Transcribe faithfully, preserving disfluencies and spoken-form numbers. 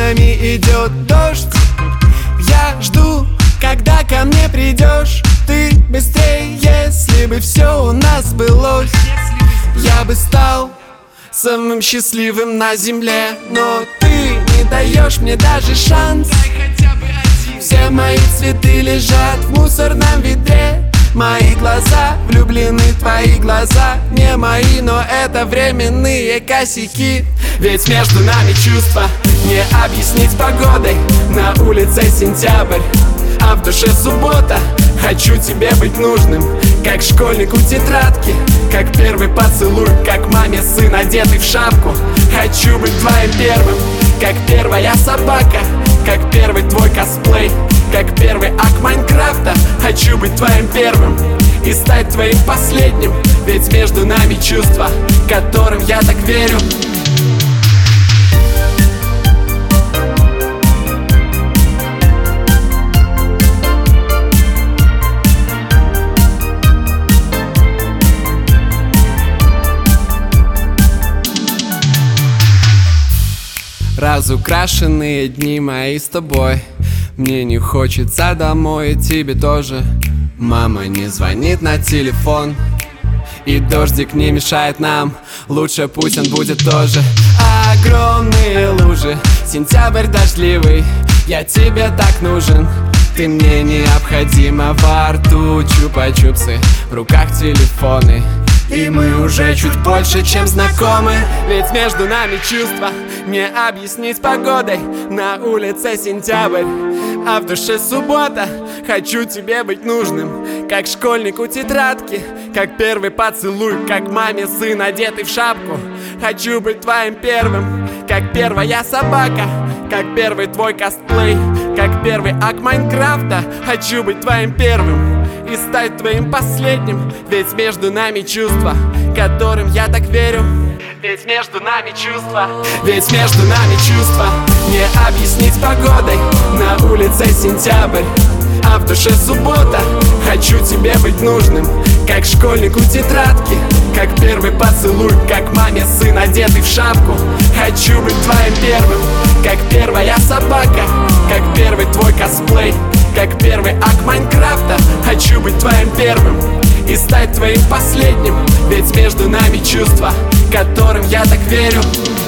окнами идет дождь. Я жду, когда ко мне придешь ты быстрее. Если бы все у нас сбылось, я бы стал самым счастливым на земле. Но ты не даешь мне даже шанс. Все мои цветы лежат в мусорном ведре. Мои глаза влюблены в твои глаза. Не мои, но это временные косяки. Ведь между нами чувства не объяснить погодой. На улице сентябрь, а в душе суббота. Хочу тебе быть нужным, как школьнику тетрадки, как первый поцелуй, как маме сын, одетый в шапку. Хочу быть твоим первым, как первая собака, как первый твой косплей, как первый акт Майнкрафта. Хочу быть твоим первым и стать твоим последним. Ведь между нами чувства, которым я так верю. Разукрашенные дни мои с тобой. Мне не хочется домой, и тебе тоже. Мама не звонит на телефон, и дождик не мешает нам. Лучше пусть он будет тоже. Огромные лужи, сентябрь дождливый. Я тебе так нужен, ты мне необходима. Во рту чупа-чупсы, в руках телефоны, и мы уже чуть больше, чем знакомы. Ведь между нами чувства не объяснить погодой. На улице сентябрь, а в душе суббота. Хочу тебе быть нужным, как школьнику тетрадки, как первый поцелуй, как маме сын, одетый в шапку. Хочу быть твоим первым, как первая собака, как первый твой косплей, как первый акт Майнкрафта. Хочу быть твоим первым и стать твоим последним. Ведь между нами чувства, которым я так верю. Ведь между нами чувства, ведь между нами чувства не объяснить погодой. На улице сентябрь, а в душе суббота. Хочу тебе быть нужным, как школьнику тетрадки, как первый поцелуй, как маме сын, одетый в шапку. Хочу быть твоим первым, как первая собака, как первый твой косплей, как первый акт Майнкрафта. Хочу быть твоим первым и стать твоим последним. Ведь между нами чувства, которым я так верю.